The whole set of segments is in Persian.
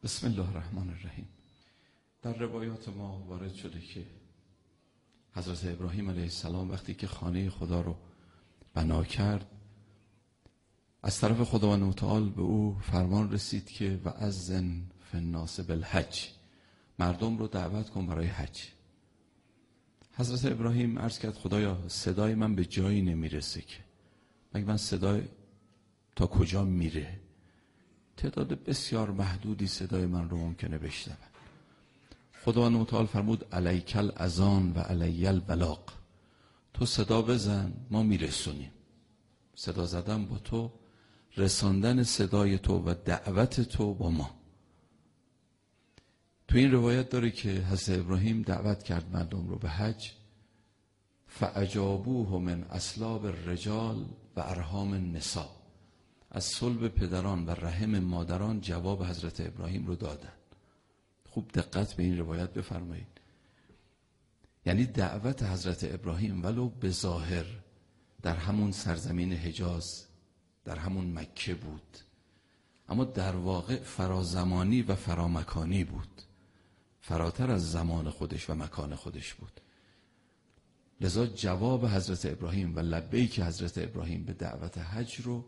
بسم الله الرحمن الرحیم. در روایات ما وارد شده که حضرت ابراهیم علیه السلام وقتی که خانه خدا رو بنا کرد، از طرف خداوند متعال به او فرمان رسید که و اذن فی الناس بالحج، مردم رو دعوت کن برای حج. حضرت ابراهیم عرض کرد خدایا صدای من به جایی نمیرسه که مگه من صدای تا کجا میره؟ تعداد بسیار محدودی صدای من رو ممکنه بشنون. خداوند متعال فرمود علیک الاذان و علی البلاغ، تو صدا بزن ما میرسونیم. صدا زدن با تو، رساندن صدای تو و دعوت تو با ما. تو این روایت داره که حضرت ابراهیم دعوت کرد مردم رو به حج، فاجابوه من اصلاب الرجال و ارحام النساء، از صلب پدران و رحم مادران جواب حضرت ابراهیم رو دادن. خوب دقت به این روایت بفرمایید. یعنی دعوت حضرت ابراهیم ولو به ظاهر در همون سرزمین حجاز، در همون مکه بود، اما در واقع فرازمانی و فرامکانی بود، فراتر از زمان خودش و مکان خودش بود. لذا جواب حضرت ابراهیم و لبیک حضرت ابراهیم به دعوت حج رو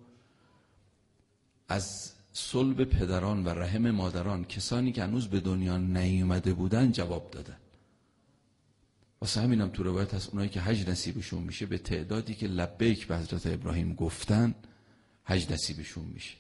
از صلب پدران و رحم مادران، کسانی که هنوز به دنیا نیومده بودن، جواب دادن. واسه همینم تو روایت هست اونایی که حج نصیبشون میشه به تعدادی که لبیک به حضرت ابراهیم گفتن حج نصیبشون میشه.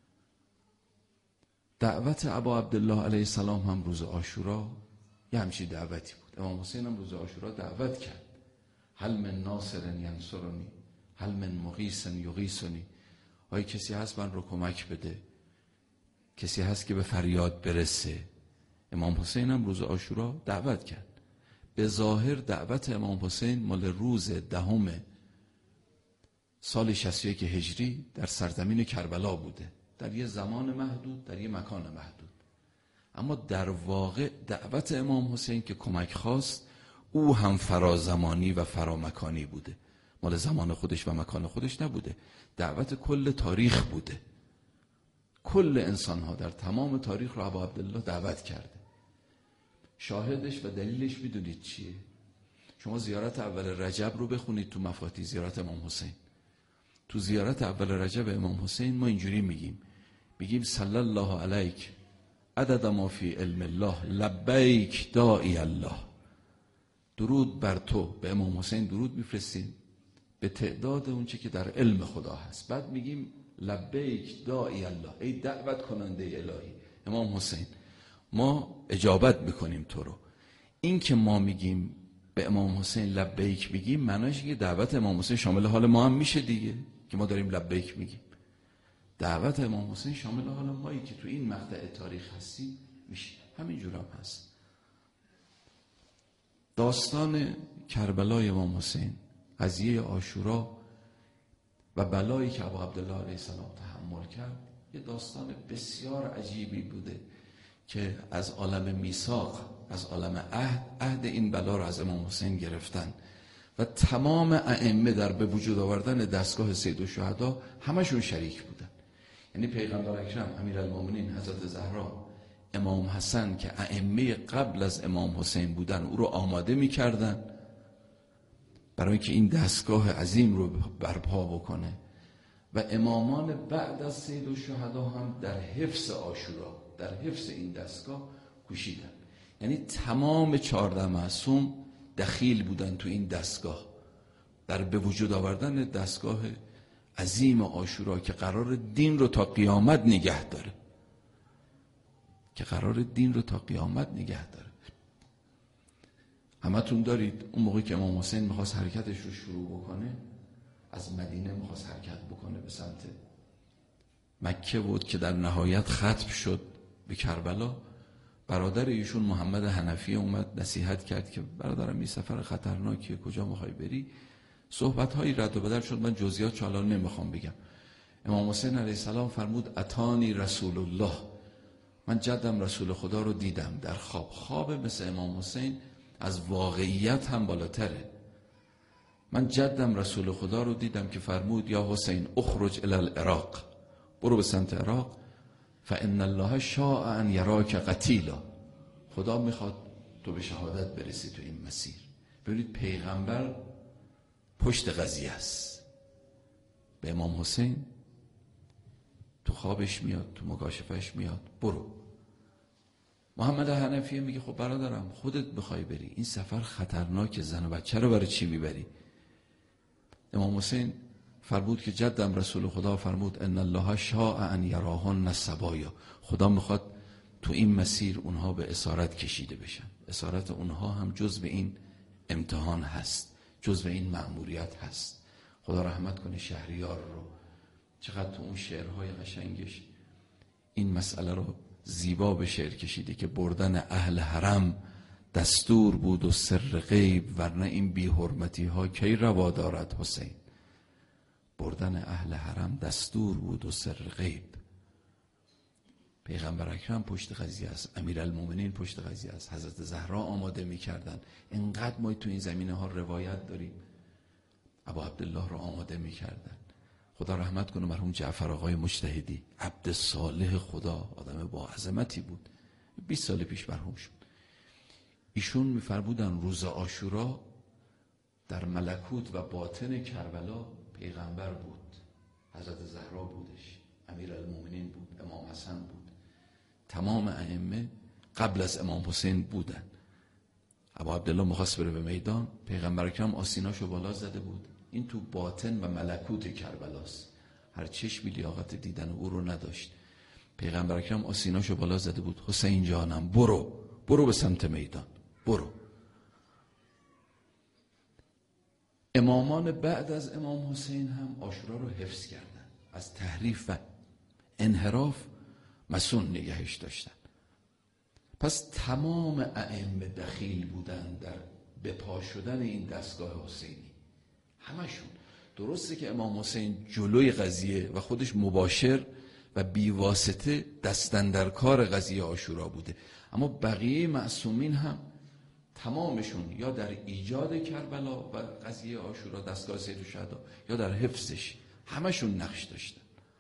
دعوت ابا عبدالله علیه السلام هم روز عاشورا یه همچین دعوتی بود. امام حسین هم روز عاشورا دعوت کرد، هل من ناصر ینصرنی هل من مغیث یغیثنی، آیا کسی هست من رو کمک بده، کسی هست که به فریاد برسه. امام حسین هم روز عاشورا دعوت کرد. به ظاهر دعوت امام حسین مال روز 10 سال 61 هجری در سرزمین کربلا بوده، در یه زمان محدود، در یه مکان محدود. اما در واقع دعوت امام حسین که کمک خواست، او هم فرازمانی و فرامکانی بوده، مال زمان خودش و مکان خودش نبوده، دعوت کل تاریخ بوده. کل انسان‌ها در تمام تاریخ رو ابا عبدالله دعوت کرده. شاهدش و دلیلش میدونید چیه؟ شما زیارت اول رجب رو بخونید تو مفاتیح زیارت امام حسین. تو زیارت اول رجب امام حسین ما اینجوری میگیم صلی الله علیک عدد ما فی علم الله لبیک داعی الله. درود بر تو، به امام حسین درود میفرستیم به تعداد اون چه که در علم خدا هست. بعد میگیم لبیک داعی الله، ای دعوت کننده الهی امام حسین، ما اجابت میکنیم تو رو. این که ما میگیم به امام حسین لبیک میگیم، معناش که دعوت امام حسین شامل حال ما هم میشه دیگه، که ما داریم لبیک میگیم. دعوت امام حسین شامل حال مایی که تو این مقطع تاریخ هستیم میشه. همینجور هم هست. داستان کربلای امام حسین، قضیه عاشورا و بلایی که ابا عبدالله علیه السلام تحمل کرد، یه داستان بسیار عجیبی بوده که از عالم میثاق، از عالم عهد این بلا رو از امام حسین گرفتن و تمام ائمه در به وجود آوردن دستگاه سید الشهدا همشون شریک بودن. یعنی پیغمبر اکرم، امیرالمومنین حضرت زهرا، امام حسن که ائمه قبل از امام حسین بودن، او رو آماده می‌کردن برای اینکه این دستگاه عظیم رو برپا بکنه، و امامان بعد از سید الشهدا هم در حفظ عاشورا، در حفظ این دستگاه کوشیدن. یعنی تمام 14 معصوم دخیل بودن تو این دستگاه، در به وجود آوردن دستگاه عظیم عاشورا که قرار دین رو تا قیامت نگه داره، همتون دارید اون موقعی که امام حسین میخواست حرکتش رو شروع بکنه، از مدینه میخواست حرکت بکنه به سمت مکه بود که در نهایت ختم شد به کربلا. برادر ایشون محمد حنفی اومد نصیحت کرد که برادرم این سفر خطرناکیه، کجا میخوای بری؟ صحبت‌هایی رد و بدل شد، من جزئیات الان نمیخوام بگم. امام حسین علیه السلام فرمود اتانی رسول الله، من جدم رسول خدا رو دیدم در خواب مثل امام حسین از واقعیت هم بالاتره. من جدم رسول خدا رو دیدم که فرمود یا حسین اخرج الی العراق، برو به سمت عراق، فان الله شاء ان یراک قتیلا. خدا میخواد تو به شهادت برسی تو این مسیر. ببینید پیغمبر پشت قضیه است. به امام حسین تو خوابش میاد، تو مکاشفش میاد برو. محمد حنفیه میگه خب برادرم خودت بخوای بری، این سفر خطرناک، زن و بچه رو برای چی میبری؟ امام حسین فرمود که جدم رسول خدا فرمود ان الله شاء ان یراهن سبایا. خدا میخواد تو این مسیر اونها به اسارت کشیده بشن. اسارت اونها هم جزء این امتحان هست، جزء این مأموریت هست. خدا رحمت کنه شهریار رو، چقدر تو اون شعرهای قشنگش این مسئله رو زیبا به شعر کشیده که بردن اهل حرم دستور بود و سر غیب، ورنه این بی حرمتی ها کی روا دارد حسین. بردن اهل حرم دستور بود و سر غیب. پیغمبر اکرم پشت قضیه است، امیرالمومنین پشت قضیه است، حضرت زهرا آماده می‌کردن. اینقدر ما تو این زمینه ها روایت داریم. ابا عبدالله رو آماده می‌کردن. خدا رحمت کنه مرحوم جعفر آقای مجتهدی، عبد صالح خدا، آدم با عظمتی بود. 20 سال پیش مرحوم شد. ایشون می‌فرمودن روز عاشورا در ملکوت و باطن کربلا پیغمبر بود، حضرت زهرا بودش، امیرالمومنین بود، امام حسن بود، تمام ائمه قبل از امام حسین بودن. ابا عبدالله می‌خواست بره به میدان، پیغمبر اکرم آستیناشو بالا زده بود. این تو باطن و ملکوت کربلاست، هر چشمی لیاقت دیدن او رو نداشت. پیغمبر اکرم آستیناشو بالا زده بود، حسین جانم برو به سمت میدان، برو. امامان بعد از امام حسین هم عاشورا رو حفظ کردن، از تحریف و انحراف مسون نگهش داشتن. پس تمام ائمه دخیل بودن در بپا شدن این دستگاه حسینی، همشون. درسته که امام حسین جلوی قضیه و خودش مباشر و بیواسطه دستن در کار قضیه عاشورا بوده، اما بقیه معصومین هم تمامشون یا در ایجاد کربلا و قضیه عاشورا، دستگاه سید الشهدا، یا در حفظش، همشون نقش داشتن.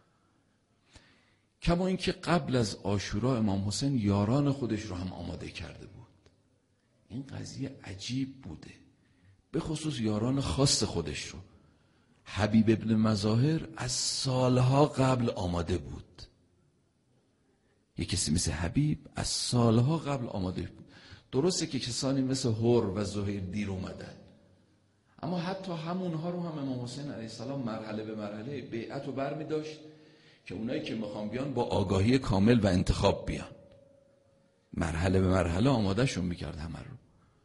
کما اینکه قبل از عاشورا امام حسین یاران خودش رو هم آماده کرده بود. این قضیه عجیب بوده، به خصوص یاران خاص خودش رو. حبیب ابن مظاهر از سالها قبل آماده بود. یک کسی مثل حبیب از سالها قبل آماده بود. درسته که کسانی مثل هور و زهیر دیر اومدن، اما حتی همونها رو هم امام حسین علیه السلام مرحله به مرحله بیعت رو برمی داشت که اونایی که میخوان بیان با آگاهی کامل و انتخاب بیان. مرحله به مرحله آماده شون میکرد همه رو.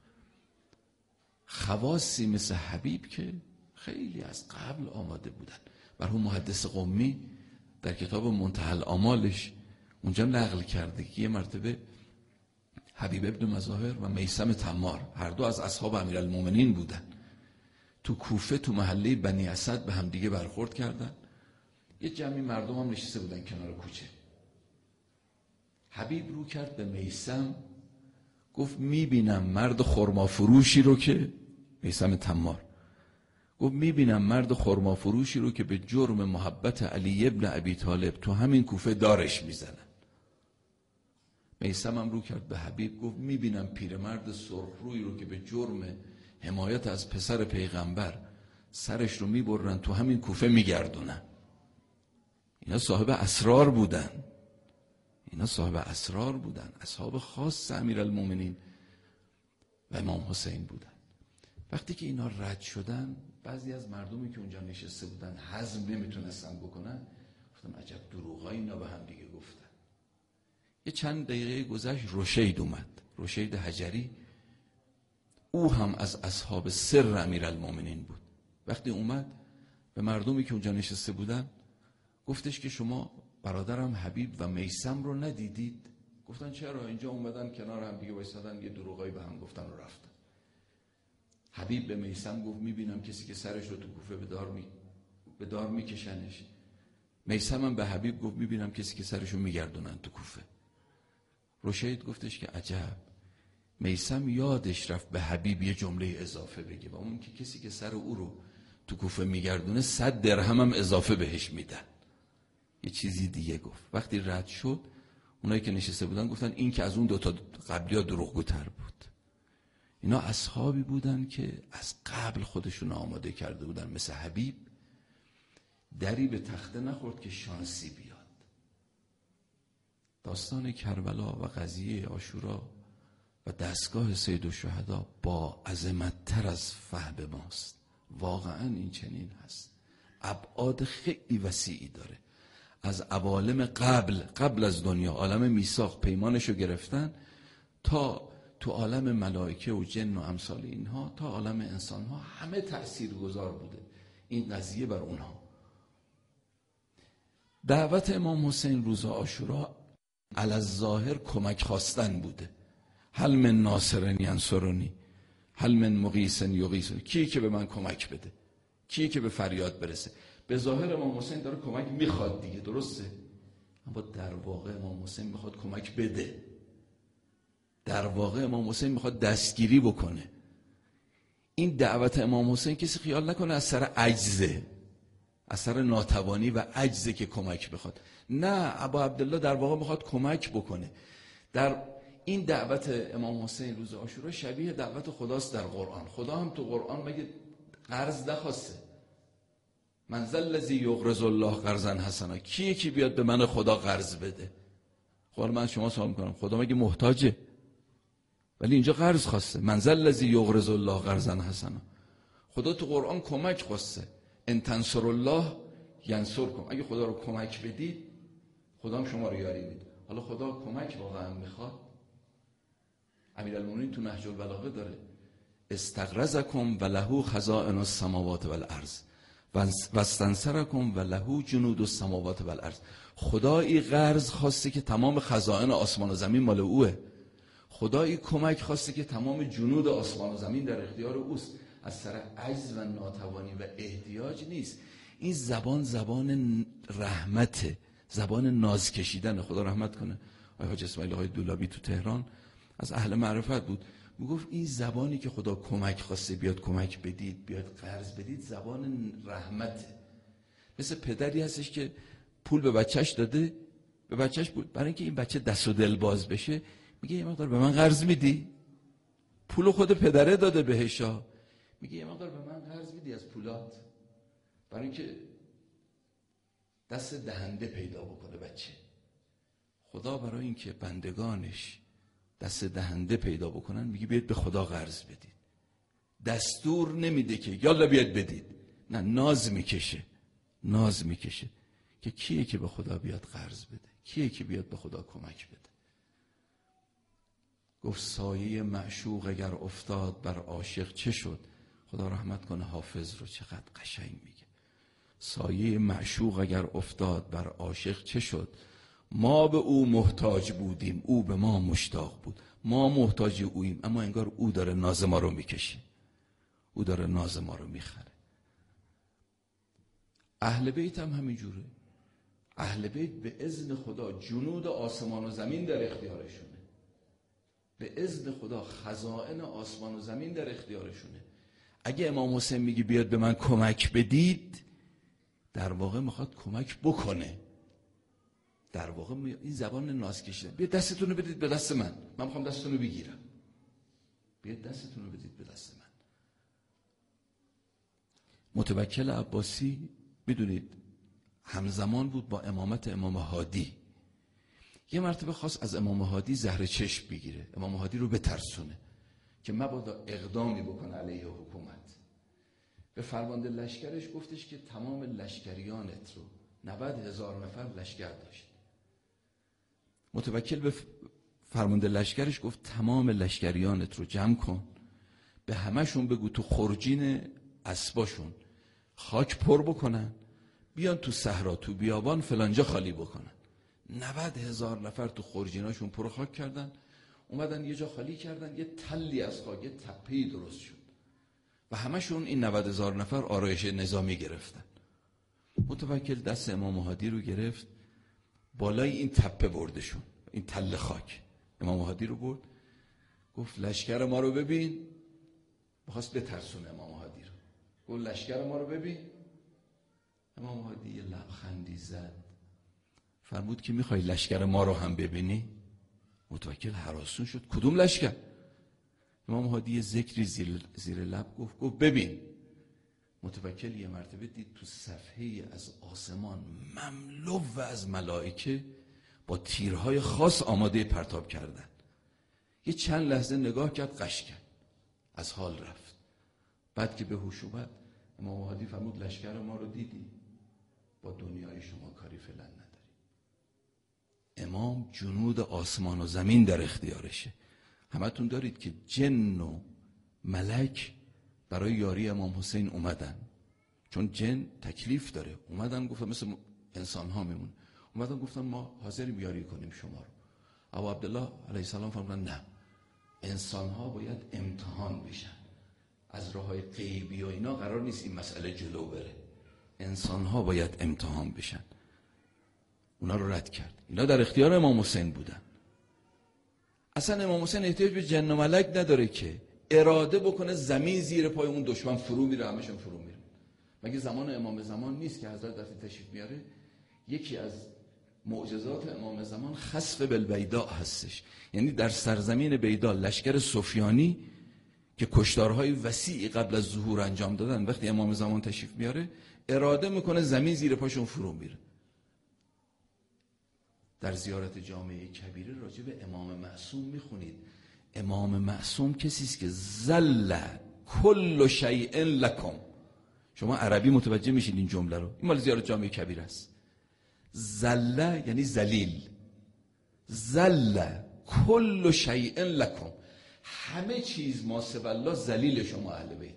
خواصی مثل حبیب که خیلی از قبل آماده بودن. مرحوم محدث قمی در کتاب منتهی الآمالش اونجا نقل کرده که یه مرتبه حبیب ابن مظاهر و میثم تمار، هر دو از اصحاب امیرالمومنین بودن، تو کوفه تو محله بنی اسد به هم دیگه برخورد کردن. یه جمعی مردم هم نشسته بودن کنار کوچه. حبیب رو کرد به میثم، گفت میبینم مرد خرما فروشی رو که، میثم تمار گفت میبینم مرد خرما فروشی رو که به جرم محبت علی ابن ابی طالب تو همین کوفه دارش میزنن. میثم هم رو کرد به حبیب، گفت میبینم پیرمرد سرخروی رو که به جرم حمایت از پسر پیغمبر سرش رو میبرن تو همین کوفه میگردونن. اینا صاحب اسرار بودن، اصحاب خاص امیرالمومنین و امام حسین بودن. وقتی که اینا رد شدن، بعضی از مردمی که اونجا نشسته بودن هضم نمیتونستن بکنن، گفتن عجب دروغایی اینا به هم دیگه گفتن. یه چند دقیقه گذشت، رشید اومد، رشید حجری، او هم از اصحاب سر امیرالمومنین بود. وقتی اومد به مردمی که اونجا نشسته بودن گفتش که شما برادرم حبیب و میثم رو ندیدید؟ گفتن چرا؟ اینجا اومدن کنار هم دیگه وایسادن، یه دروغایی به هم گفتن و رفتن. حبیب به میثم گفت میبینم کسی که سرش رو تو کوفه به دار میکشنش. میثم هم به حبیب گفت میبینم کسی که سرش رو میگردونن تو کوفه. رشید گفتش که عجب، میثم یادش رفت به حبیب یه جمله اضافه بگه، و اون که کسی که سر او رو تو کوفه میگردونه 100 درهم هم اضافه بهش میدن. یه چیزی دیگه گفت. وقتی رد شد اونایی که نشسته بودن گفتن این که از اون دوتا قبلی‌ها دروغگوتر بود. اینا اصحابی بودن که از قبل خودشون آماده کرده بودن، مثل حبیب دری به تخته نخورد که شانسی بیاد. داستان کربلا و قضیه عاشورا و دستگاه سید الشهدا با عظمت‌تر از فهم ماست. واقعا این چنین هست، ابعاد خیلی وسیعی داره. از عوالم قبل از دنیا، عالم میثاق، پیمانشو گرفتن تا تو عالم ملائکه و جن و امثال اینها تا عالم انسانها، همه تأثیرگذار بوده این قضیه بر اونها. دعوت امام حسین روز عاشورا علی الظاهر کمک خواستن بوده. هل من ناصر ینصرنی، هل من مغیث یغیثنی، کیه که به من کمک بده، کیه که به فریاد برسه. به ظاهر امام حسین داره کمک میخواد دیگه، درسته، اما در واقع امام حسین میخواد کمک بده. در واقع امام حسین میخواد دستگیری بکنه. این دعوت امام حسین کسی خیال نکنه از سر عجزه، از سر ناتوانی و عجزه که کمک بخواد. نه، ابا عبدالله در واقع میخواد کمک بکنه. در این دعوت امام حسین روز عاشورا شبیه دعوت خداست در قرآن. خدا هم تو قرآن مگه قرض نخواسته؟ من ذا الذی یقرض الله قرضا حسنا، کیه که بیاد به من خدا قرض بده؟ خب من شما سوال میکنم، خدا مگه محتاجه؟ ولی اینجا قرض خواسته. من ذا الذی یقرض الله قرضا حسنا. خدا تو قرآن کمک خواسته. ان تنصر الله ینصرکم، اگه خدا رو کمک بدید خدا هم شما رو یاری میده. حالا خدا کمک واقعا میخواد؟ امیرالمومنین تو نهج البلاغه داره استغرضکم و له خزائن السماوات والارض و استنصرکم و له جنود السماوات والارض. خدایی قرض خواسته که تمام خزائن آسمان و زمین مال اوه. خدایی کمک خواسته که تمام جنود آسمان و زمین در اختیار اوست. از سر عجز و ناتوانی و احتیاج نیست. این زبان رحمته، زبان ناز کشیدن. خدا رحمت کنه آقای حاج اسماعیل آقای دولابی تو تهران از اهل معرفت بود، میگفت این زبانی که خدا کمک خواسته بیاد کمک بدید، بیاد قرض بدید، زبان رحمته. مثل پدری هستش که پول به بچهش داده، به بچهش بود برای اینکه این بچه دست و دل باز بشه، میگه یه مقدار به من قرض میدی؟ پول خود پدره داده بهشا، میگه یه مقدار به من قرض میدی از پولات، برای اینکه دست دهنده پیدا بکنه بچه. خدا برای اینکه بندگانش دست دهنده پیدا بکنن میگه بیاید به خدا قرض بدید. دستور نمیده که یالا بیاید بدید، نه، ناز میکشه که کیه که به خدا بیاد قرض بده، کیه که بیاد به خدا کمک بده. گفت سایه معشوق اگر افتاد بر عاشق چه شد؟ خدا رحمت کنه حافظ رو، چقدر قشنگ میگه. سایه معشوق اگر افتاد بر عاشق چه شد؟ ما به او محتاج بودیم، او به ما مشتاق بود. ما محتاج اوییم، اما انگار او داره ناز ما رو میکشه، او داره ناز ما رو میخره. اهل بیت هم همینجوره. اهل بیت به اذن خدا جنود آسمان و زمین در اختیارشونه. به اذن خدا خزائن آسمان و زمین در اختیارشونه. اگه امام حسین میگه بیاد به من کمک بدید، در واقع میخواد کمک بکنه. در واقع این زبان ناز کشیدن. بیاد دستتون رو بدید به دست من میخوام دستتون رو بگیرم. بیاد دستتون رو بدید به دست من. متوکل عباسی بدونید همزمان بود با امامت امام هادی. یه مرتبه خواست از امام هادی زهر چشم بگیره، امام هادی رو بترسونه که مبادا اقدامی بکنه علیه حکومت. به فرمانده لشکرش گفتش که تمام لشکریانت رو، 90,000 نفر لشکر داشت، متوکل به فرمانده لشکرش گفت تمام لشکریانت رو جمع کن، به همشون بگو تو خرجین اسباشون خاک پر بکنن، بیان تو صحرا تو بیابان فلانجا خالی بکنن. 90,000 نفر تو خرجیناشون پر خاک کردن، اومدن یه جا خالی کردن، یه تلی از خاک، یه تپه‌ای درست شد و همشون این 90,000 نفر آرایش نظامی گرفتن. متوکل دست امام هادی رو گرفت، بالای این تپه بردشون، این تله خاک. امام هادی رو برد، گفت لشکر ما رو ببین. می‌خواست بترسونه امام هادی رو. گفت لشکر ما رو ببین. امام هادی یه لبخندی زد، فرمود که میخوای لشکر ما رو هم ببینی؟ متوکل هراسون شد. کدوم لشکر؟ امام هادی یه ذکری زیر لب گفت ببین. متوکل یه مرتبه دید تو صفحه از آسمان مملو از ملائکه با تیرهای خاص آماده پرتاب کردن. یه چند لحظه نگاه کرد، غش کرد، از حال رفت. بعد که به هوش اومد امام هادی فرمود لشکر ما رو دیدی؟ با دنیای شما کاری فعلا نداری. امام جنود آسمان و زمین در اختیارشه. همتون دارید که جن و ملک برای یاری امام حسین اومدن، چون جن تکلیف داره. اومدن گفتن مثل انسان ها میمون، اومدن گفتن ما حاضریم یاری کنیم شما رو. ابو عبدالله علیه السلام فرمودن نه، انسان ها باید امتحان بشن. از راههای غیبی و اینا قرار نیست این مسئله جلو بره. انسان ها باید امتحان بشن. اونا رو رد کرد. اینا در اختیار امام حسین بودن. اصلا امام حسین احتیاج به جن و ملک نداره که اراده بکنه زمین زیر پای اون دشمن فرو میره، همشون فرو میره. مگه زمان امام زمان نیست که حضرت وقتی تشریف میاره یکی از معجزات امام زمان خسف بالبیداء هستش، یعنی در سرزمین بیداء لشکر سفیانی که کشتارهای وسیعی قبل از ظهور انجام دادن، وقتی امام زمان تشریف میاره اراده میکنه زمین زیر پاشون فرو میره. در زیارت جامعه کبیره راجع به امام معصوم میخونید. امام معصوم کسی است که زل کل شیء لکم. شما عربی متوجه میشید این جمله رو، این مال زیارت جامعه کبیره است. زل یعنی ذلیل. زل کل شیء لکم، همه چیز ما سوی الله ذلیل شما اهل بیتن.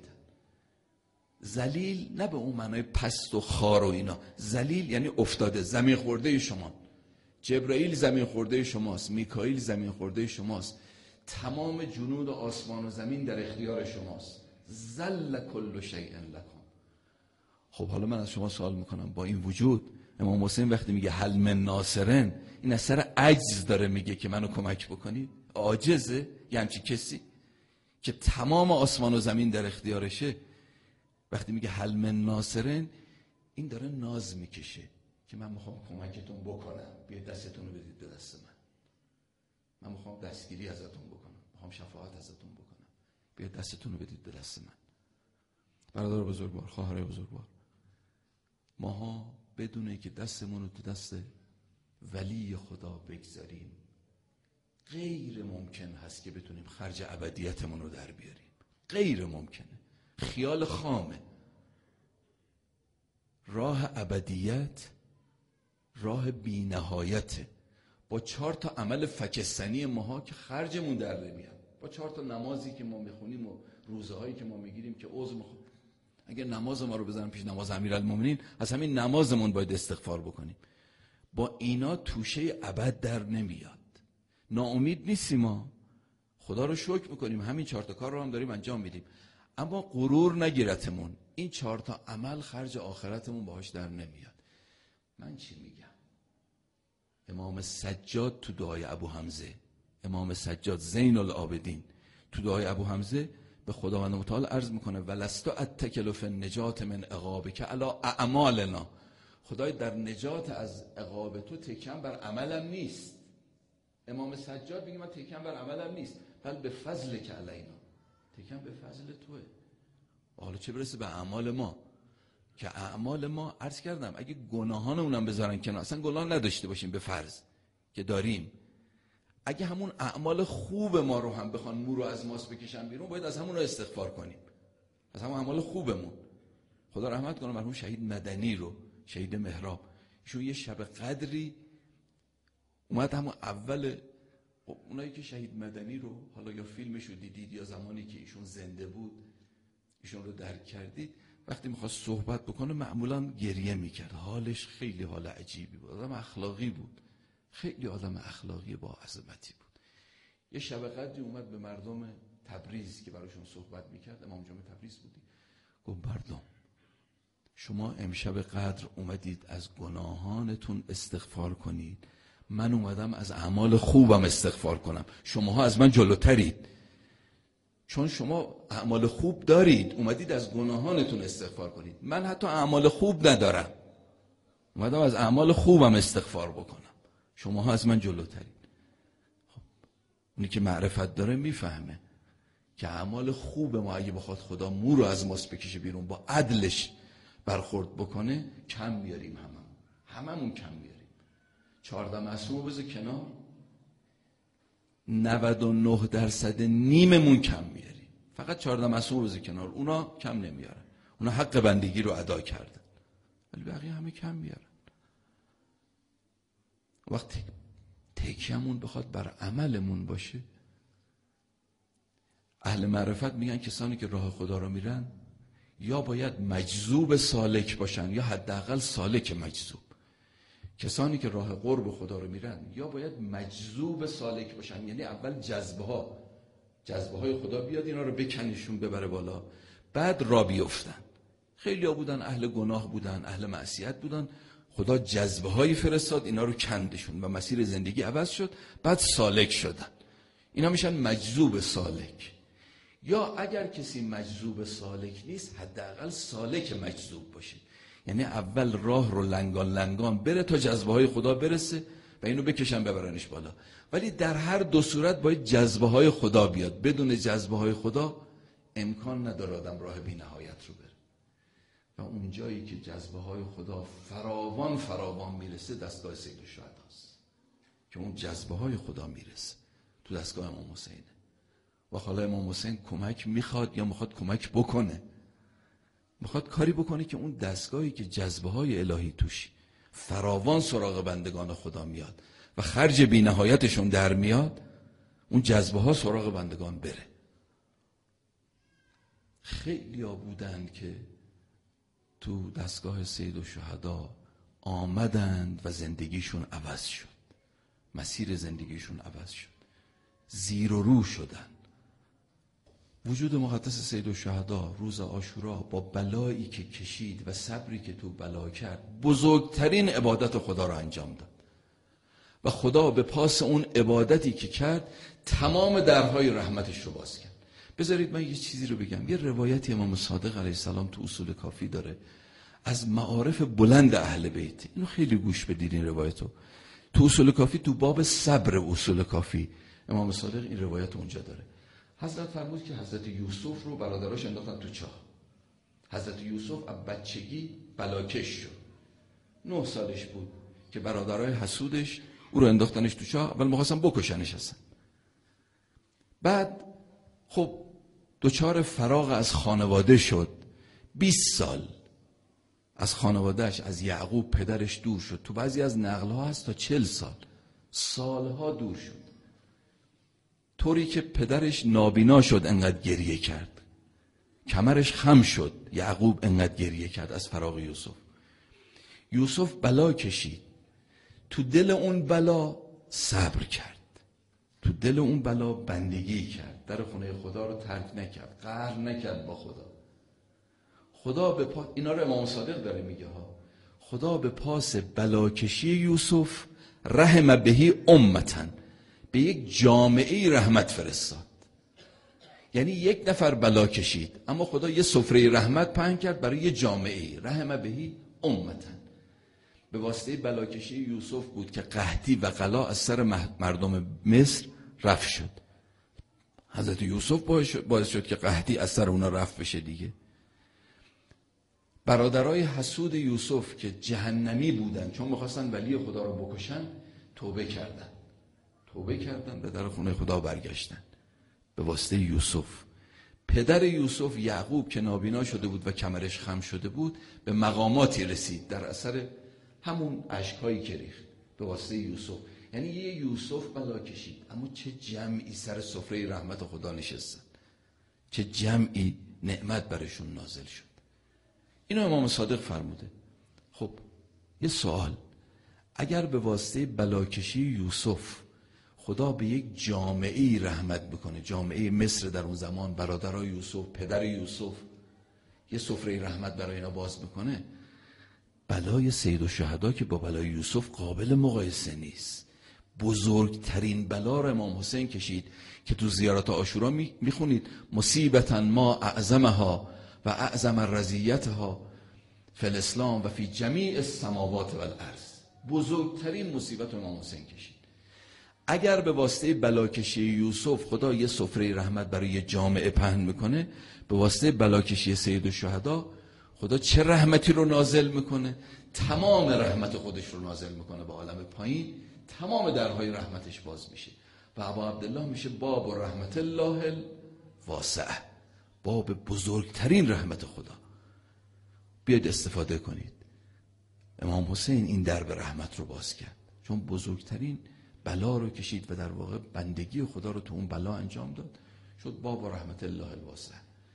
ذلیل نه به اون معنای پست و خار و اینا، ذلیل یعنی افتاده، زمین خورده شما. جبرائیل زمین خورده شماست، میکائیل زمین خورده شماست، تمام جنود آسمان و زمین در اختیار شماست. ذل کل شیء لکم. خب حالا من از شما سوال میکنم، با این وجود امام حسین وقتی میگه هل من ناصرن، این اثر عجز داره میگه که منو کمک بکنید؟ عاجزه یه همچی کسی که تمام آسمان و زمین در اختیارشه؟ وقتی میگه هل من ناصرن، این داره ناز میکشه که من میخوام کمکتون بکنم، بیاید دستتون رو بدید به دست من میخوام دستگیری ازتون بکنم، میخوام شفاعت ازتون بکنم، بیاید دستتون رو بدید به دست من. برادر بزرگوار، خواهر بزرگوار، ماها بدون اینکه دستمون رو تو دست ولی خدا بگذاریم غیر ممکن هست که بتونیم خرج ابدیتمون رو در بیاریم. غیر ممکنه، خیال خامه. راه ابدیت راه بی نهایته. با 4 تا عمل فکستنی ماها که خرجمون در نمیاد، با 4 تا نمازی که ما میخونیم و روزه هایی که ما میگیریم که عذر میخوام، اگر نماز ما رو بذارن پیش نماز امیرالمومنین، از همین نمازمون باید استغفار بکنیم. با اینا توشه ابد در نمیاد. ناامید نیستیم ما، خدا رو شکر میکنیم، همین 4 تا کار رو هم داریم انجام میدیم، اما غرور نگیرتمون. این 4 تا عمل خرج آخرتمون باهاش در نمیاد. من چی میگم؟ امام سجاد تو دعای ابو حمزه، امام سجاد زین العابدین تو دعای ابو حمزه به خداوند متعال عرض میکنه ولست اتکل فی النجات من عقابک علی اعمالنا. خدای در نجات از عقاب تو تکیم بر عملم نیست. امام سجاد میگه من تکیم بر عملم نیست، بل به فضل که علینا، تکیم به فضل توه. حالا چه برسه به اعمال ما، که اعمال ما عرض کردم اگه گناهانمونم بذارن کنار، اصلا گناه نداشته باشیم به فرض که داریم، اگه همون اعمال خوب ما رو هم بخوان مو رو از ماست بکشن بیرون، باید از همون رو استغفار کنیم، از همون اعمال خوبمون. خدا رحمت کنه مرحوم شهید مدنی رو، شهید مهراب، ایشون یه شب قدری اومد همون اول، اونایی که شهید مدنی رو حالا یا فیلمش رو دیدید یا زمانی که ایشون زنده بود ایشون رو درک کردید، وقتی میخواست صحبت بکنه معمولا گریه میکرد. حالش خیلی حال عجیبی بود، آدم اخلاقی بود، خیلی آدم اخلاقی با عظمتی بود. یه شب قدری اومد به مردم تبریز که براشون صحبت میکرد، امام جمعه تبریز بودی، گفت مردم شما امشب قدر اومدید از گناهانتون استغفار کنید، من اومدم از اعمال خوبم استغفار کنم، شماها از من جلوترید، چون شما اعمال خوب دارید اومدید از گناهانتون استغفار کنید، من حتی اعمال خوب ندارم. اومدم از اعمال خوبم استغفار بکنم. شماها از من جلوترین. خب اونی که معرفت داره میفهمه که اعمال خوب ما اگه بخواد خدا مو رو از ماست بکشه بیرون، با عدلش برخورد بکنه، کم میاریم. هممون کم میاریم. 14 معصوم رو بذار کنار، 99% نیممون کم میاریم. فقط 14 معصوم رو بذار کنار، اونا کم نمیارن. اونا حق بندگی رو ادا کردن، ولی بقیه همه کم میارن. وقتی تکیه‌مون بخواد بر عملمون باشه، اهل معرفت میگن کسانی که راه خدا رو میرن یا باید مجذوب سالک باشن یا حداقل سالک مجذوب. کسانی که راه قرب خدا رو میرن یا باید مجذوب سالک باشن، یعنی اول جذبه های خدا بیاد اینا رو بکنشون ببره بالا، بعد را بیفتن. خیلی ها بودن اهل گناه بودن، اهل معصیت بودن، خدا جذبه هایی فرستاد اینا رو کندشون و مسیر زندگی عوض شد، بعد سالک شدن. اینا میشن مجذوب سالک. یا اگر کسی مجذوب سالک نیست، حداقل سالک مجذوب باشه، یعنی اول راه رو لنگان لنگان بره تا جذبه های خدا برسه و اینو بکشن ببرنش بالا. ولی در هر دو صورت باید جذبه های خدا بیاد. بدون جذبه های خدا امکان نداره آدم راه بی نهایت رو بره. و اون جایی که جذبه های خدا فراوان میرسه، دستگاه سید الشهدا است که اون جذبه های خدا میرسه تو دستگاه امام حسینه. و حالا امام حسین کمک میخواد یا میخواد کمک بکنه، میخواد کاری بکنه که اون دستگاهی که جذبه های الهی توش فراوان سراغ بندگان خدا میاد و خرج بی نهایتشون در میاد، اون جذبه ها سراغ بندگان بره. خیلی ها بودن که تو دستگاه سید الشهدا آمدند و زندگیشون عوض شد، مسیر زندگیشون عوض شد، زیر و رو شدن. وجود مقدس سید الشهدا روز عاشورا با بلایی که کشید و صبری که تو بلا کرد، بزرگترین عبادت خدا رو انجام داد و خدا به پاس اون عبادتی که کرد تمام درهای رحمتش رو باز کرد. بذارید من یه چیزی رو بگم. یه روایتی امام صادق علیه السلام تو اصول کافی داره از معارف بلند اهل بیت. اینو خیلی گوش بدید این روایتو. تو اصول کافی تو باب صبر اصول کافی امام صادق این روایت اونجا داره. حضرت فرمود که حضرت یوسف رو برادراش انداختن تو چاه. حضرت یوسف از بچگی بلاکش شد. 9 سالش بود که برادرای حسودش او رو انداختنش تو چاه. اول می‌خواستن بکشنش اصلا. بعد خب دوچار فراغ از خانواده شد. 20 سال از خانوادهش، از یعقوب پدرش دور شد. تو بعضی از نقل‌ها هست تا 40 سال. سالها دور شد. طوری که پدرش نابینا شد انقدر گریه کرد. کمرش خم شد. یعقوب انقدر گریه کرد از فراق یوسف. یوسف بلا کشید. تو دل اون بلا صبر کرد. تو دل اون بلا بندگی کرد. در خونه خدا رو ترک نکرد. قهر نکرد با خدا. خدا به پاس، اینا رو امام صادق داره میگه ها، خدا به پاس بلاکشی یوسف رحم بهی امتن، به یک جامعه رحمت فرستاد. یعنی یک نفر بلا کشید اما خدا یه سفره رحمت پهن کرد برای یه جامعه. رحم بهی امتن. به واسطه بلاکشی یوسف بود که قحطی و غلا از سر مردم مصر رفع شد. حضرت یوسف باعث شد که قحطی از سر اونا رفع بشه دیگه. برادرای حسود یوسف که جهنمی بودن چون میخواستن ولی خدا رو بکشن، توبه کردن به در خونه خدا برگشتن به واسطه یوسف. پدر یوسف یعقوب که نابینا شده بود و کمرش خم شده بود به مقاماتی رسید در اثر همون اشکایی که ریخت به واسطه یوسف. یعنی یه یوسف بلا کشید اما چه جمعی سر سفره رحمت خدا نشستن، چه جمعی نعمت برشون نازل شد. اینو امام صادق فرموده. خب یه سوال، اگر به واسطه بلاکشی یوسف خدا به یک جامعه رحمت بکنه، جامعه مصر در اون زمان، برادرای یوسف، پدر یوسف، یه سفره رحمت برای اینا باز بکنه، بلای سید الشهدا که با بلای یوسف قابل مقایسه نیست. بزرگترین بلا رو امام حسین کشید که تو زیارت عاشورا میخونید مصیبتا ما اعظمها و اعظم رضیتها فی الاسلام و فی جمیع السماوات و الارض. بزرگترین مصیبت امام حسین کشید. اگر به واسطه بلاکشی یوسف خدا یه سفره رحمت برای جامعه پهن میکنه، به واسطه بلاکشی سید الشهدا خدا چه رحمتی رو نازل میکنه؟ تمام رحمت خودش رو نازل میکنه به عالم پایین، تمام درهای رحمتش باز میشه و ابا عبدالله میشه باب و رحمت الله الواسعه، باب بزرگترین رحمت خدا. بیاید استفاده کنید. امام حسین این درب رحمت رو باز کرد، چون بزرگترین بلا رو کشید و در واقع بندگی خدا رو تو اون بلا انجام داد، شد باب و رحمت الله الواسعه.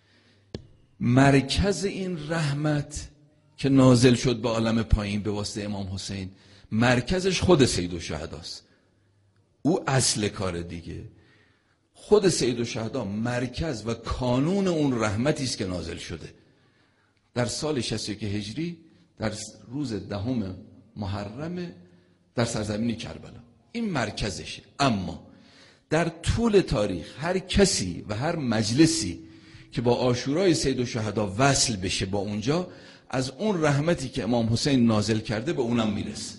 مرکز این رحمت که نازل شد به عالم پایین به واسطه امام حسین، مرکزش خود سید الشهداست. او اصل کار دیگه. خود سید الشهدا مرکز و کانون اون رحمتی است که نازل شده. در سال 61 هجری در روز 10 محرم در سرزمین کربلا، این مرکزشه. اما در طول تاریخ هر کسی و هر مجلسی که با عاشورای سید الشهدا وصل بشه با اونجا، از اون رحمتی که امام حسین نازل کرده به اونم میرسه.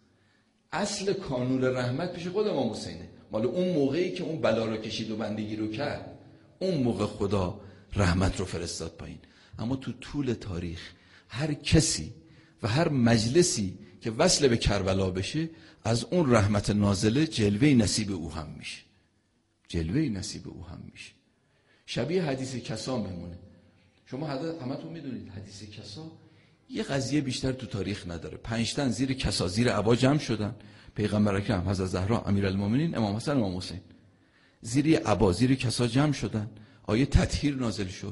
اصل کانون رحمت پیش خود امام حسینه. مال اون موقعی که اون بلا رو کشید و بندگی رو کرد، اون موقع خدا رحمت رو فرستاد پایین. اما تو طول تاریخ هر کسی و هر مجلسی که وصل به کربلا بشه، از اون رحمت نازله جلوه نصیب او هم میشه. جلوه نصیب او هم میشه. شبیه حدیث کسا میمونه. شما همتون میدونید حدیث کسا یه قضیه بیشتر تو تاریخ نداره. 5 تن زیر کسا، زیر عبا جمع شدن. پیغمبر اکرم حضرت زهرا امیرالمومنین امام حسن امام حسین زیر عبا، زیر کسا جمع شدن. آیه تطهیر نازل شد.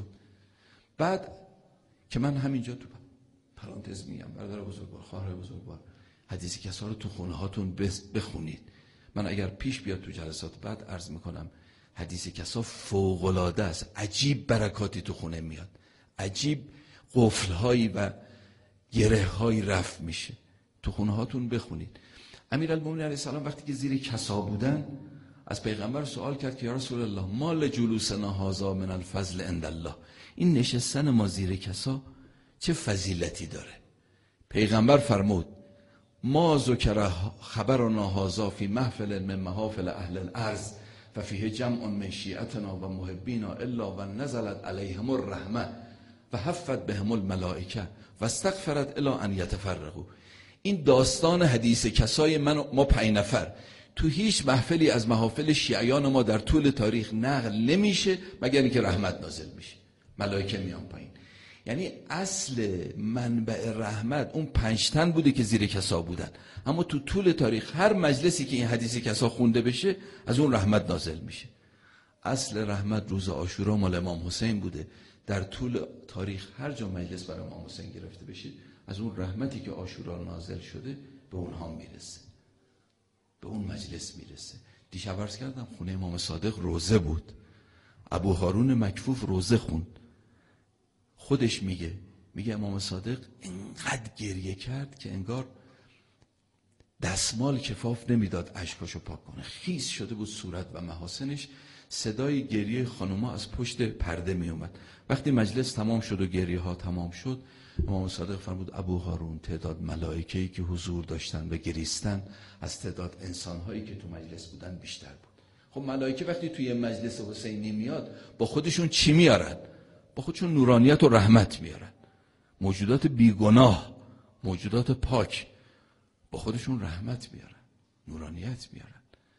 بعد که من همینجا تو پرانتز میگم، برادر بزرگوار، خواهر بزرگوار، حدیث کسا رو تو خونه هاتون بخونید. من اگر پیش بیاد تو جلسات بعد عرض میکنم حدیث کسا فوق‌العاده است. عجیب برکاتی تو خونه میاد، عجیب قفل‌هایی و گره‌هایی رفع میشه. تو خونه هاتون بخونید. امیرالمومنین علیه السلام وقتی که زیر کسا بودن از پیغمبر سوال کرد که یا رسول الله ما لجلوسنا هذا من الفضل عند الله، این نشستن ما زیر کسا چه فضیلتی داره؟ پیغمبر فرمود ما ذکر خبرنا هذا فی محفل من محافل اهل الارض و فیه جمع من شیعتنا و محبینا الا و نزلت علیهم الرحمه و حفت بهم الملائکه و استغفرت الی ان یتفرقوا. این داستان حدیث کسای ما 5 نفر تو هیچ محفلی از محافل شیعیان ما در طول تاریخ نقل نمیشه مگر اینکه رحمت نازل میشه، ملائکه میان پایین. یعنی اصل منبع رحمت اون 5 تن بوده که زیر کسا بودن، اما تو طول تاریخ هر مجلسی که این حدیث کسا خونده بشه از اون رحمت نازل میشه. اصل رحمت روز عاشورا مال امام حسین بوده. در طول تاریخ هر جا مجلس برای امام حسین گرفته بشه، از اون رحمتی که عاشورا نازل شده به اونها میرسه، به اون مجلس میرسه. دیشب عرض کردم خونه امام صادق روزه بود. ابو هارون مکفوف روزه خوند. خودش میگه امام صادق اینقدر گریه کرد که انگار دستمال کفاف نمیداد اشکاشو پاک کنه. خیس شده بود صورت و محاسنش. صدای گریه خانوما از پشت پرده می اومد. وقتی مجلس تمام شد و گریه ها تمام شد، امام صادق فرمود ابو هارون تعداد ملائکه‌ای که حضور داشتن و گریستن از تعداد انسان‌هایی که تو مجلس بودن بیشتر بود. خب ملائکه وقتی توی مجلس حسینی میاد با خودشون چی میارن؟ با خودشون نورانیت و رحمت میارن. موجودات بیگناه، موجودات پاک با خودشون رحمت میارن، نورانیت میارن.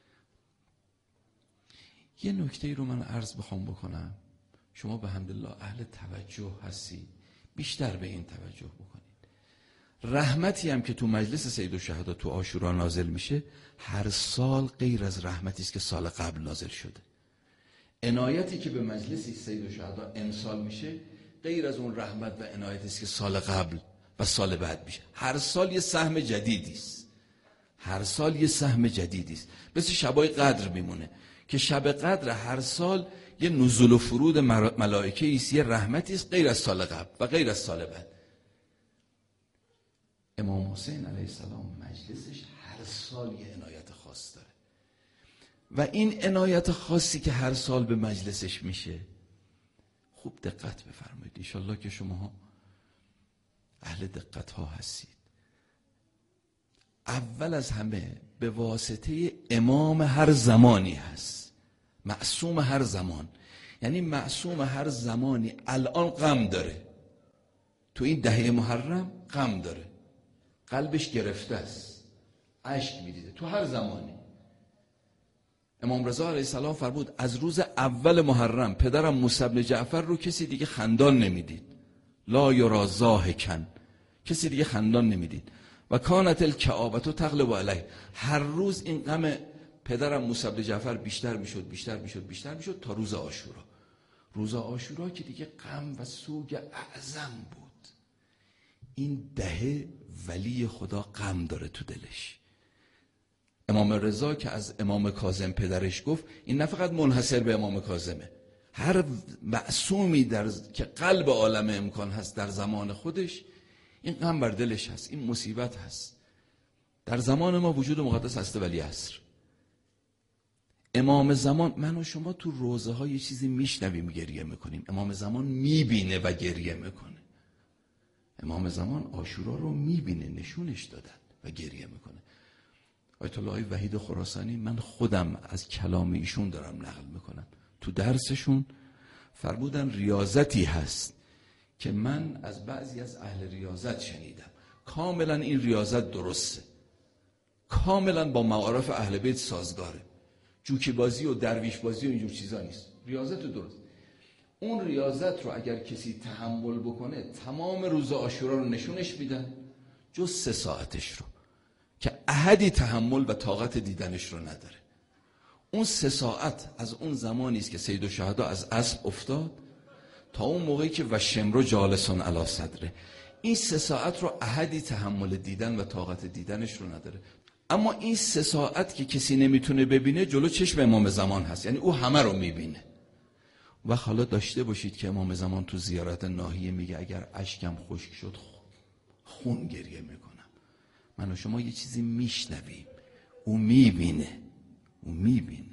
یه نکته ای رو من عرض بخوام بکنم، شما به حمدالله اهل توجه هستی، بیشتر به این توجه بکنید. رحمتی هم که تو مجلس سید الشهدا تو عاشورا نازل میشه، هر سال غیر از رحمتی است که سال قبل نازل شده. عنایتی که به مجلس سید الشهدا امسال میشه غیر از اون رحمت و عنایتی است که سال قبل و سال بعد میشه. هر سال یه سهم جدیدی است. هر سال یه سهم جدیدی است. مثل شبای قدر میمونه که شب قدر هر سال یه نزول و فرود ملائکه است، یه رحمتی است غیر از سال قبل و غیر از سال بعد. امام حسین علیه السلام مجلسش هر سال یه عنایت خاص داره و این عنایت خاصی که هر سال به مجلسش میشه، خوب دقت بفرمایید. انشالله که شما اهل دقت ها هستید. اول از همه به واسطه امام هر زمانی هست، معصوم هر زمان. یعنی معصوم هر زمانی الان غم داره، تو این دهه محرم غم داره، قلبش گرفته است، اشک می‌ریزه تو هر زمانی. امام رضا علیه السلام فرمود از روز اول محرم پدرم موسی بن جعفر رو کسی دیگه خندان نمیدید، لا یرا ضاحکا، کسی دیگه خندان نمیدید. و کانت الکآبة تغلب علیه، هر روز این غم پدرم موسی بن جعفر بیشتر میشد تا روز عاشورا. روز عاشورا که دیگه غم و سوگ اعظم بود. این دهه ولی خدا غم داره تو دلش. امام رضا که از امام کاظم پدرش گفت، این نه فقط منحصر به امام کاظمه، هر معصومی که قلب عالم امکان هست در زمان خودش این غم بر دلش هست، این مصیبت هست. در زمان ما وجود مقدس هست ولی عصر امام زمان، من و شما تو روزه ها یه چیزی میشنویم گریه میکنیم، امام زمان میبینه و گریه میکنه. امام زمان عاشورا رو میبینه، نشونش دادن و گریه میکنه. آیت الله وحید خراسانی، من خودم از کلام ایشون دارم نقل میکنم، تو درسشون فرمودن ریاضتی هست که من از بعضی از اهل ریاضت شنیدم، کاملا این ریاضت درسته، کاملا با معارف اهل بیت سازگاره، جوکی بازی و درویش بازی و اینجور چیزا نیست، ریاضت درست. اون ریاضت رو اگر کسی تحمل بکنه تمام روز عاشورا رو نشونش میدن جز 3 ساعتش رو که احدی تحمل و طاقت دیدنش رو نداره. اون 3 ساعت از اون زمانی است که سید الشهدا از اسب افتاد تا اون موقعی که و شمرو جالسون علی صدره، این 3 ساعت رو احدی تحمل دیدن و طاقت دیدنش رو نداره. اما این 3 ساعت که کسی نمیتونه ببینه جلو چشم امام زمان هست، یعنی او همه رو میبینه. و حالا داشته باشید که امام زمان تو زیارت ناحیه میگه اگر اشکم خشک شد خون گریه میکنم. من و شما یه چیزی میشنویم، او میبینه، او میبینه.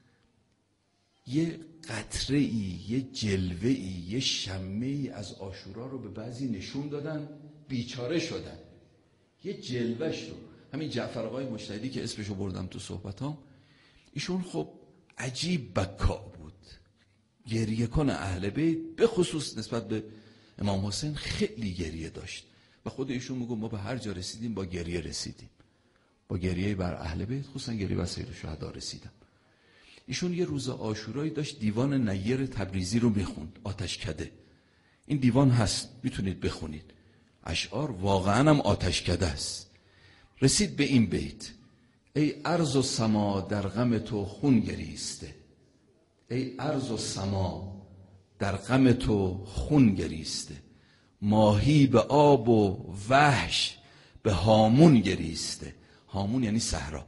یه قطره ای، یه جلوه ای، یه شمه ای از عاشورا رو به بعضی نشون دادن، بیچاره شدن. یه جلوهش رو، همین جعفر آقای مجتهدی که اسمشو بردم تو صحبتام، ایشون خب عجیب بکا بود، گریه کنه اهل بیت، به خصوص نسبت به امام حسین خیلی گریه داشت و خود ایشون میگه ما به هر جا رسیدیم با گریه رسیدیم، با گریه بر اهل بیت، خصوصا گریه بر سید الشهدا رسیدم. ایشون یه روز عاشورایی داشت دیوان نیر تبریزی رو میخوند، آتشکده. این دیوان هست، میتونید بخونید، اشعار واقعا هم آتشکده است. رسید به این بیت: ای ارض و سما در غم تو خون گریسته، ای ارض و سما در غم تو خون گریسته، ماهی به آب و وحش به هامون گریسته. هامون یعنی صحرا،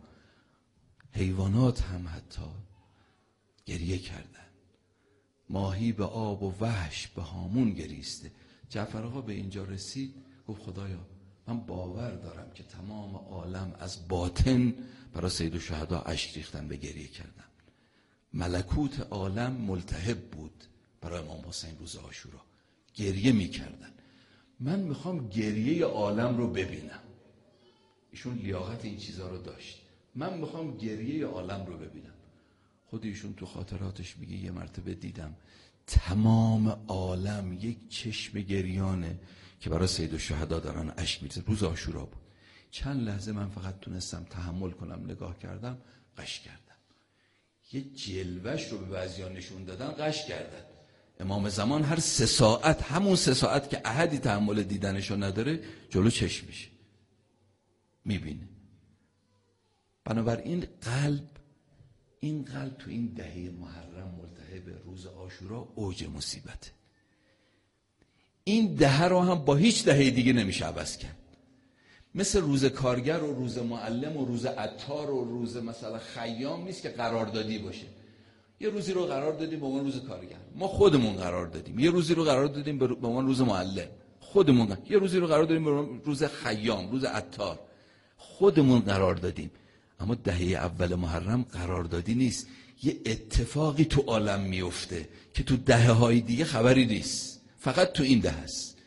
حیوانات هم حتی گریه کردن. ماهی به آب و وحش به هامون گریسته. جعفر آقا به اینجا رسید، گفت خدایا من باور دارم که تمام عالم از باطن برای سید الشهدا اشک ریختن و گریه کردن. ملکوت عالم ملتهب بود برای امام حسین روز عاشورا، گریه میکردن. من میخوام گریه عالم رو ببینم. ایشون لیاقت این چیزا رو داشت. من میخوام گریه عالم رو ببینم. خود ایشون تو خاطراتش میگه یه مرتبه دیدم تمام عالم یک چشم گریانه که برای سید الشهدا دارن اشک میریزن. روز عاشورا بود. چند لحظه من فقط تونستم تحمل کنم، نگاه کردم، قش کردم. یه جلوش رو به بعضیا نشون دادن، قش کردن. امام زمان هر 3 ساعت، همون 3 ساعت که احدی تحمل دیدنشو نداره، جلو چشمش میبینه. بنابراین این قلب تو این دهه محرم ملتهب روز عاشورا اوج مصیبته. این دهه رو هم با هیچ دهه دیگه نمیشه عوض کرد. مثل روز کارگر و روز معلم و روز عطار و روز مثلا خیام نیست که قراردادی باشه. یه روزی رو قرار دادیم به عنوان روز کارگر، ما خودمون قرار دادیم. یه روزی رو قرار دادیم به عنوان روز معلم، خودمون. یه روزی رو قرار دادیم به عنوان روز خیام، روز عطار، خودمون قرار دادیم. اما دهه اول محرم قراردادی نیست، یه اتفاقی تو عالم میفته که تو دهه‌های دیگه خبری نیست، فقط تو این دهه است.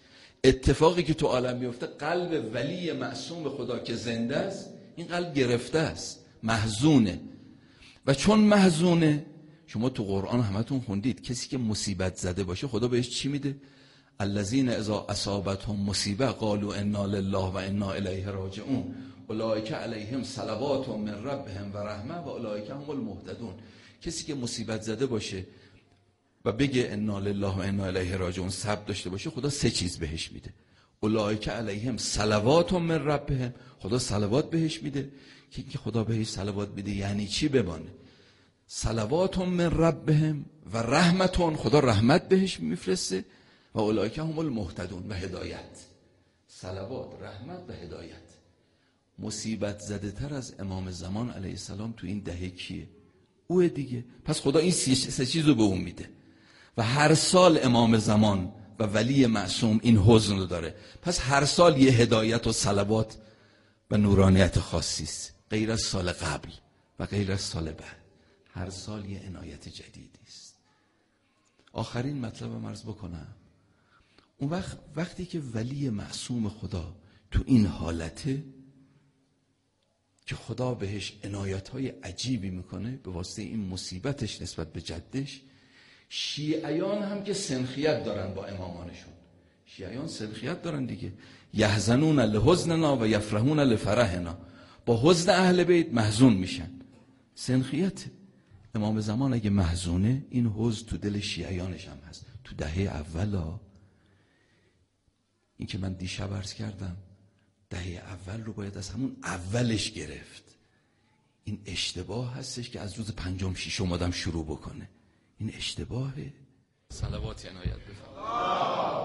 اتفاقی که تو عالم میفته، قلب ولی معصوم خدا که زنده است، این قلب گرفته است، محزونه. و چون محزونه، شما تو قرآن همتون خوندید کسی که مصیبت زده باشه خدا بهش چی میده؟ الذین اذا اصابتهم مصیبه قالوا انا لله و انا الیه راجعون اولئک علیهم صلوات من ربهم و رحمه و اولئک هم المهتدون. کسی که مصیبت زده باشه و بگه انا لله و انا الیه راجعون، صبر داشته باشه، خدا 3 چیز بهش میده. اولئک علیهم صلوات من ربهم، خدا صلوات بهش میده. که خدا بهش صلوات میده یعنی چی بمانه؟ صلوات من ربهم و رحمتون، خدا رحمت بهش میفرسته. و اولئک هم المهتدون، و هدایت. صلوات، رحمت و هدایت. مصیبت زده تر از امام زمان علیه السلام تو این دهه کیه؟ اوه دیگه. پس خدا این 3 چیز رو به اون میده و هر سال امام زمان و ولی معصوم این حزن رو داره. پس هر سال یه هدایت و صلوات و نورانیت خاصی است، غیر از سال قبل و غیر از سال بعد. هر سال یه عنایت جدیدی است. آخرین مطلبم عرض بکنم، اون وقتی که ولی معصوم خدا تو این حالته که خدا بهش عنایت‌های عجیبی میکنه به واسطه این مصیبتش نسبت به جدش، شیعیان هم که سنخیت دارن با امامانشون، شیعیان سنخیت دارن دیگه، یحزنون لحزننا و یفرحون لفرحنا، با حزن اهل بیت محزون میشن. سنخیت امام زمان اگه محزونه، این حزن تو دل شیعیانش هم هست. تو دهه اولا، این که من دیشب عرض کردم، دهه اول رو باید از همون اولش گرفت. این اشتباه هستش که از روز 5م 6م آدم شروع بکنه. این اشتباهه. صلوات عنایت بفرمایید.